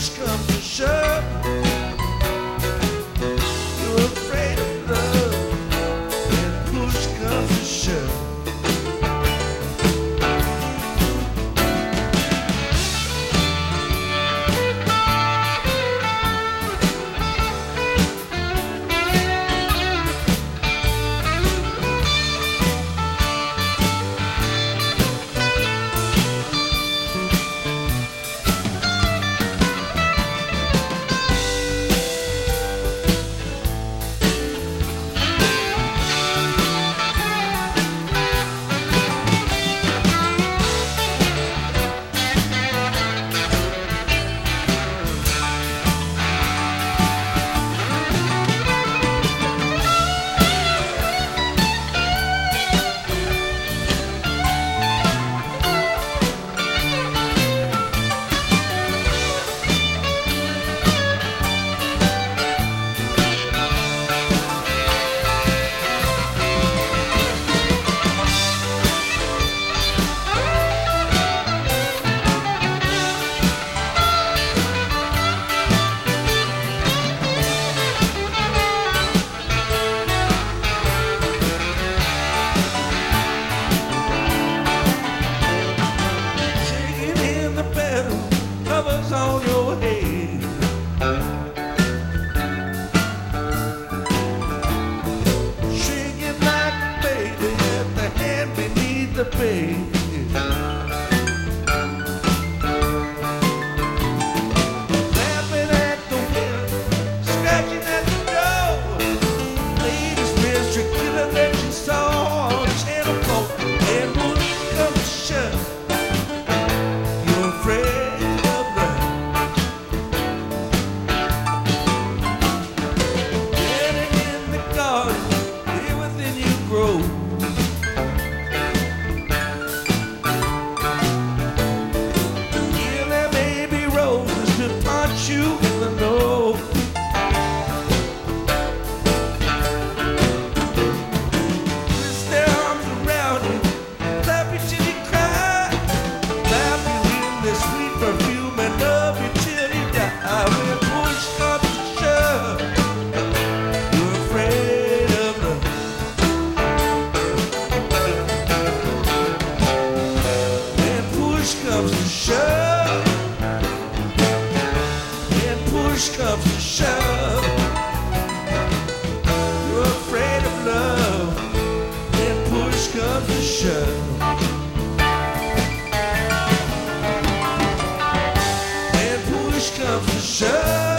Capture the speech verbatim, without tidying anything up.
push comes to shove, you're afraid of love. When push comes to shove. On your head, shrinking like a baby at the hand beneath the bed. Laughing at the wind, scratching at the door. Latest mystery killer that you saw on Channel four. And push comes to shove, you're afraid. You in the know. Twist their arms around you, clap you till you cry, clap you in their sweet perfume and love you till you die. When push comes to shove, you're afraid of love. When push comes to shove, push comes to shove, you're afraid of love. When push comes to shove, when push comes to shove.